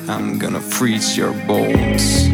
I'm gonna freeze your bones.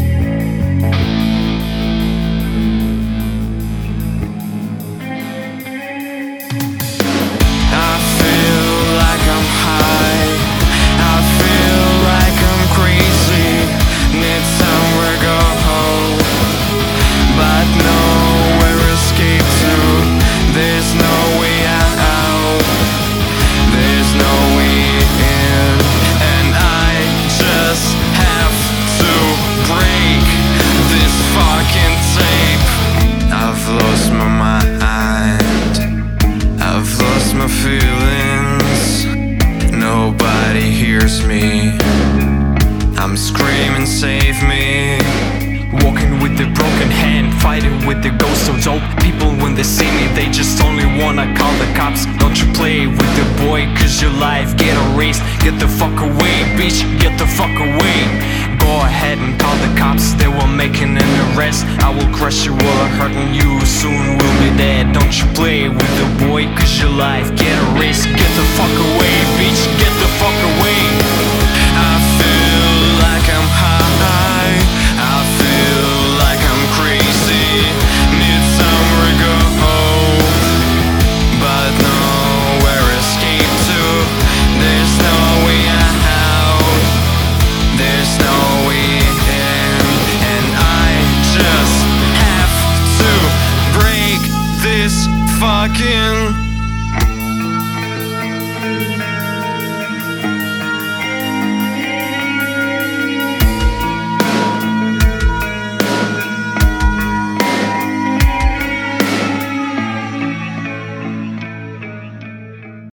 I feel like I'm high, I feel like I'm crazy, need somewhere to go, but nowhere escape to. There's no way out, there's no way in, and I just have to break this fucking tape. I've lost my mind, I've lost my feelings, nobody hears me, I'm screaming save me. Walking with a broken hand, fighting with the ghost of dope. People when they see me, they just only wanna call the cops. Don't you play with the boy, cause your life get erased. Get the fuck away, bitch, get the fuck away. Go ahead and call the cops, they will make an arrest. I will crush you while I'm hurting you, soon we'll be dead. Don't you play with the boy, cause your life get erased. Get the fuck away, bitch, get the fuck away. I feel like I'm high, I feel like I'm crazy, need somewhere to go, but nowhere escape to. There's no way out, there's no way in, and I just have to break this fucking